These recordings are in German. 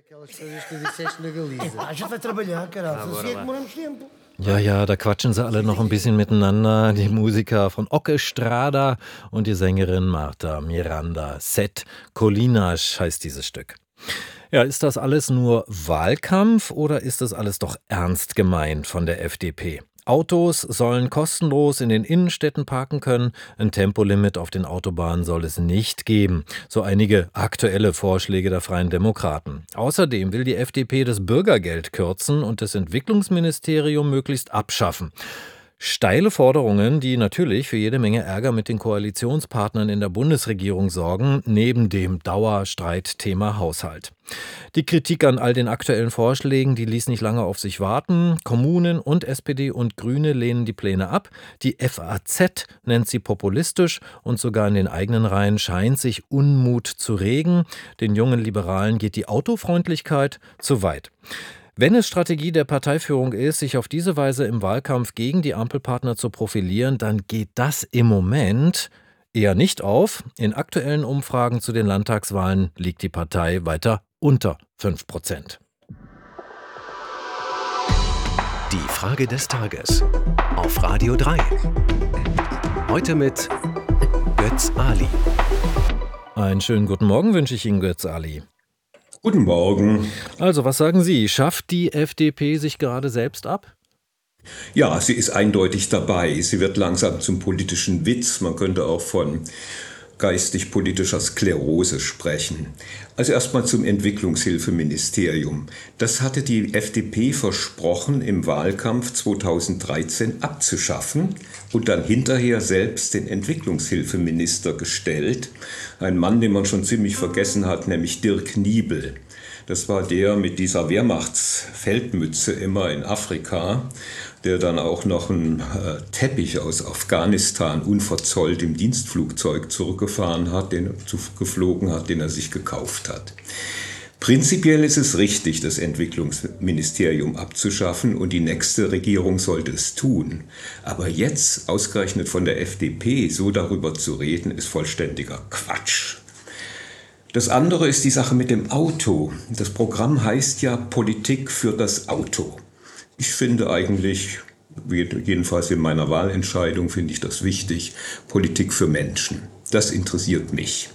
Aquelas coisas que tu disseste na Galiza. A gente vai trabalhar, caralho. Assim é que demoramos tempo. Ja, da quatschen sie alle noch ein bisschen miteinander. Die Musiker von Ocke Strada und die Sängerin Marta Miranda. Set Colinas heißt dieses Stück. Ja, ist das alles nur Wahlkampf oder ist das alles doch ernst gemeint von der FDP? Autos sollen kostenlos in den Innenstädten parken können, ein Tempolimit auf den Autobahnen soll es nicht geben. So einige aktuelle Vorschläge der Freien Demokraten. Außerdem will die FDP das Bürgergeld kürzen und das Entwicklungsministerium möglichst abschaffen. Steile Forderungen, die natürlich für jede Menge Ärger mit den Koalitionspartnern in der Bundesregierung sorgen, neben dem Dauerstreitthema Haushalt. Die Kritik an all den aktuellen Vorschlägen, die ließ nicht lange auf sich warten. Kommunen und SPD und Grüne lehnen die Pläne ab. Die FAZ nennt sie populistisch und sogar in den eigenen Reihen scheint sich Unmut zu regen. Den jungen Liberalen geht die Autofreundlichkeit zu weit. Wenn es Strategie der Parteiführung ist, sich auf diese Weise im Wahlkampf gegen die Ampelpartner zu profilieren, dann geht das im Moment eher nicht auf. In aktuellen Umfragen zu den Landtagswahlen liegt die Partei weiter unter 5%. Die Frage des Tages auf Radio 3. Heute mit Götz Ali. Einen schönen guten Morgen wünsche ich Ihnen, Götz Ali. Guten Morgen. Also, was sagen Sie? Schafft die FDP sich gerade selbst ab? Ja, sie ist eindeutig dabei. Sie wird langsam zum politischen Witz. Man könnte auch von geistig-politischer Sklerose sprechen. Also erstmal zum Entwicklungshilfeministerium. Das hatte die FDP versprochen, im Wahlkampf 2013 abzuschaffen und dann hinterher selbst den Entwicklungshilfeminister gestellt. Ein Mann, den man schon ziemlich vergessen hat, nämlich Dirk Niebel. Das war der mit dieser Wehrmachtsfeldmütze immer in Afrika, der dann auch noch einen Teppich aus Afghanistan unverzollt im Dienstflugzeug zurückgefahren hat, geflogen hat, den er sich gekauft hat. Prinzipiell ist es richtig, das Entwicklungsministerium abzuschaffen und die nächste Regierung sollte es tun. Aber jetzt, ausgerechnet von der FDP, so darüber zu reden, ist vollständiger Quatsch. Das andere ist die Sache mit dem Auto. Das Programm heißt ja Politik für das Auto. Ich finde eigentlich, jedenfalls in meiner Wahlentscheidung finde ich das wichtig, Politik für Menschen. Das interessiert mich.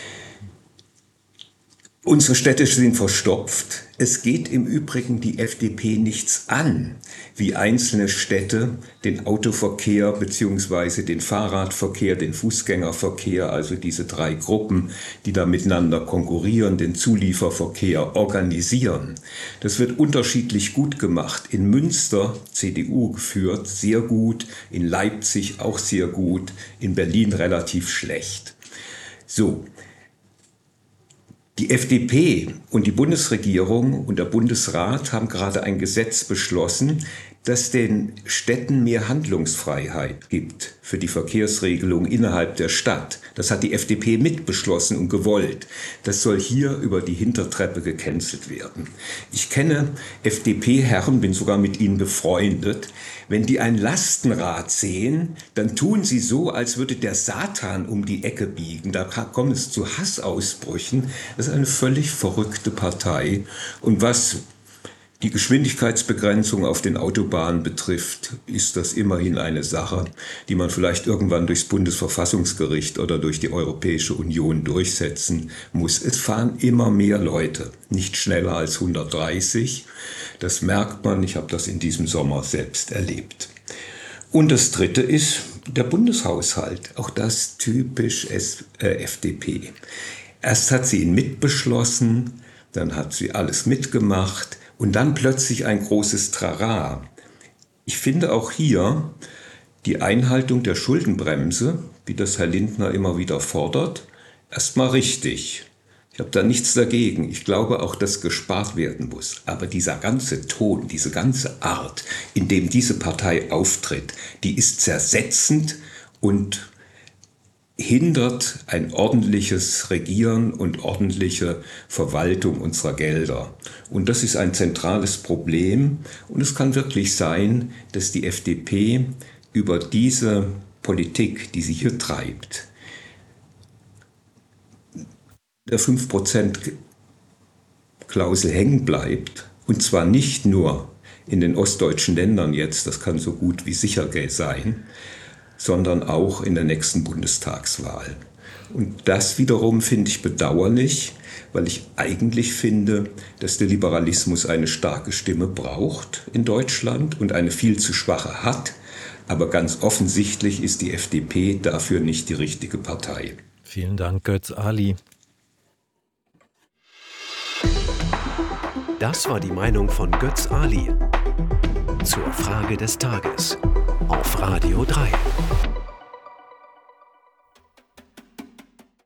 Unsere Städte sind verstopft. Es geht im Übrigen die FDP nichts an, wie einzelne Städte den Autoverkehr bzw. den Fahrradverkehr, den Fußgängerverkehr, also diese drei Gruppen, die da miteinander konkurrieren, den Zulieferverkehr organisieren. Das wird unterschiedlich gut gemacht. In Münster, CDU geführt, sehr gut. In Leipzig auch sehr gut. In Berlin relativ schlecht. So. Die FDP und die Bundesregierung und der Bundesrat haben gerade ein Gesetz beschlossen, das den Städten mehr Handlungsfreiheit gibt für die Verkehrsregelung innerhalb der Stadt. Das hat die FDP mitbeschlossen und gewollt. Das soll hier über die Hintertreppe gecancelt werden. Ich kenne FDP-Herren, bin sogar mit ihnen befreundet. Wenn die ein Lastenrad sehen, dann tun sie so, als würde der Satan um die Ecke biegen. Da kommt es zu Hassausbrüchen. Das ist eine völlig verrückte Partei. Und was die Geschwindigkeitsbegrenzung auf den Autobahnen betrifft, ist das immerhin eine Sache, die man vielleicht irgendwann durchs Bundesverfassungsgericht oder durch die Europäische Union durchsetzen muss. Es fahren immer mehr Leute, nicht schneller als 130. Das merkt man, ich habe das in diesem Sommer selbst erlebt. Und das Dritte ist der Bundeshaushalt, auch das typisch FDP. Erst hat sie ihn mitbeschlossen, dann hat sie alles mitgemacht, und dann plötzlich ein großes Trara. Ich finde auch hier die Einhaltung der Schuldenbremse, wie das Herr Lindner immer wieder fordert, erstmal richtig. Ich habe da nichts dagegen. Ich glaube auch, dass gespart werden muss. Aber dieser ganze Ton, diese ganze Art, in dem diese Partei auftritt, die ist zersetzend und hindert ein ordentliches Regieren und ordentliche Verwaltung unserer Gelder. Und das ist ein zentrales Problem. Und es kann wirklich sein, dass die FDP über diese Politik, die sie hier treibt, der 5% Klausel hängen bleibt, und zwar nicht nur in den ostdeutschen Ländern jetzt, das kann so gut wie sicher sein, sondern auch in der nächsten Bundestagswahl. Und das wiederum finde ich bedauerlich, weil ich eigentlich finde, dass der Liberalismus eine starke Stimme braucht in Deutschland und eine viel zu schwache hat. Aber ganz offensichtlich ist die FDP dafür nicht die richtige Partei. Vielen Dank, Götz Ali. Das war die Meinung von Götz Ali zur Frage des Tages auf Radio 3.